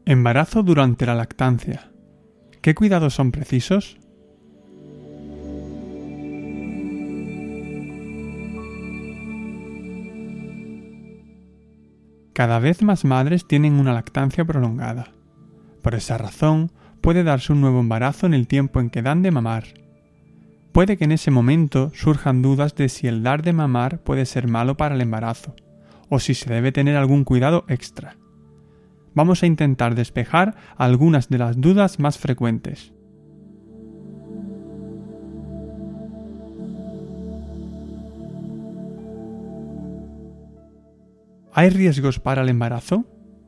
Embarazo durante la lactancia. ¿Qué cuidados son precisos? Cada vez más madres tienen una lactancia prolongada. Por esa razón, puede darse un nuevo embarazo en el tiempo en que dan de mamar. Puede que en ese momento surjan dudas de si el dar de mamar puede ser malo para el embarazo, o si se debe tener algún cuidado extra. Vamos a intentar despejar algunas de las dudas más frecuentes. ¿Hay riesgos para el embarazo?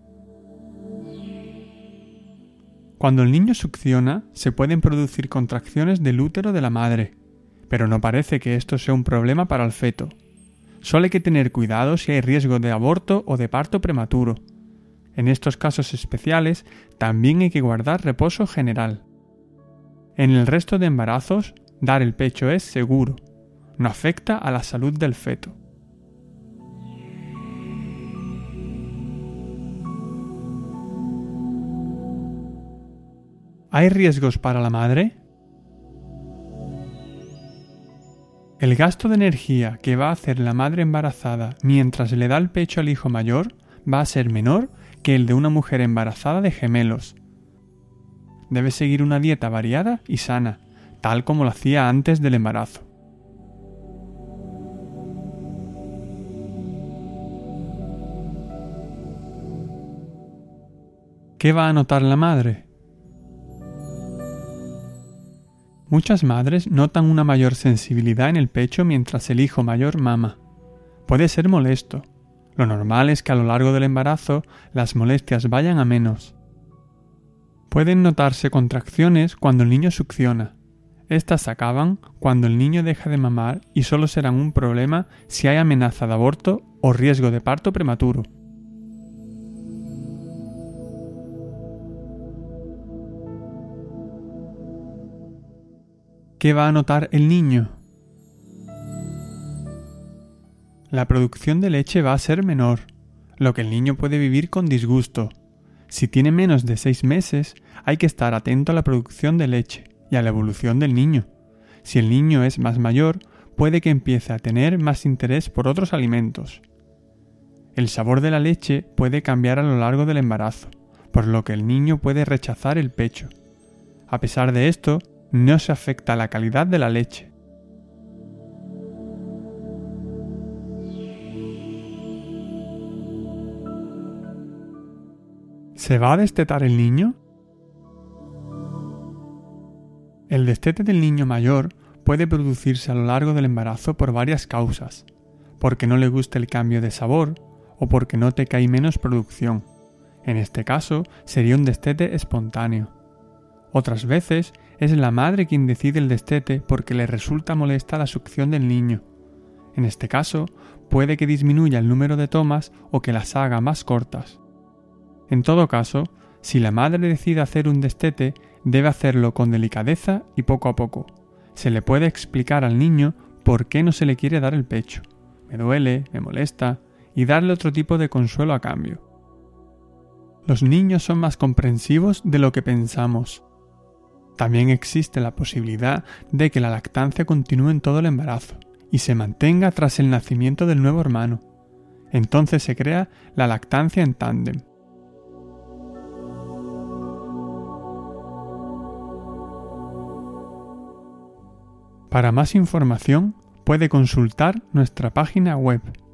Cuando el niño succiona, se pueden producir contracciones del útero de la madre, pero no parece que esto sea un problema para el feto. Solo hay que tener cuidado si hay riesgo de aborto o de parto prematuro. En estos casos especiales, también hay que guardar reposo general. En el resto de embarazos, dar el pecho es seguro. No afecta a la salud del feto. ¿Hay riesgos para la madre? El gasto de energía que va a hacer la madre embarazada mientras le da el pecho al hijo mayor va a ser menor que el de una mujer embarazada de gemelos. Debe seguir una dieta variada y sana, tal como lo hacía antes del embarazo. ¿Qué va a notar la madre? Muchas madres notan una mayor sensibilidad en el pecho mientras el hijo mayor mama. Puede ser molesto. Lo normal es que a lo largo del embarazo las molestias vayan a menos. Pueden notarse contracciones cuando el niño succiona. Estas acaban cuando el niño deja de mamar y solo serán un problema si hay amenaza de aborto o riesgo de parto prematuro. ¿Qué va a notar el niño? La producción de leche va a ser menor, lo que el niño puede vivir con disgusto. Si tiene menos de 6 meses, hay que estar atento a la producción de leche y a la evolución del niño. Si el niño es más mayor, puede que empiece a tener más interés por otros alimentos. El sabor de la leche puede cambiar a lo largo del embarazo, por lo que el niño puede rechazar el pecho. A pesar de esto, no se afecta la calidad de la leche. ¿Se va a destetar el niño? El destete del niño mayor puede producirse a lo largo del embarazo por varias causas, porque no le gusta el cambio de sabor o porque note que hay menos producción. En este caso, sería un destete espontáneo. Otras veces, es la madre quien decide el destete porque le resulta molesta la succión del niño. En este caso, puede que disminuya el número de tomas o que las haga más cortas. En todo caso, si la madre decide hacer un destete, debe hacerlo con delicadeza y poco a poco. Se le puede explicar al niño por qué no se le quiere dar el pecho. Me duele, me molesta, y darle otro tipo de consuelo a cambio. Los niños son más comprensivos de lo que pensamos. También existe la posibilidad de que la lactancia continúe en todo el embarazo y se mantenga tras el nacimiento del nuevo hermano. Entonces se crea la lactancia en tándem. Para más información, puede consultar nuestra página web